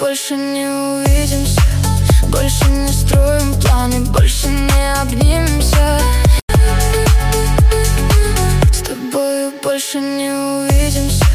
больше не увидимся, больше не строим планы, больше не обнимемся. С тобою больше не увидимся.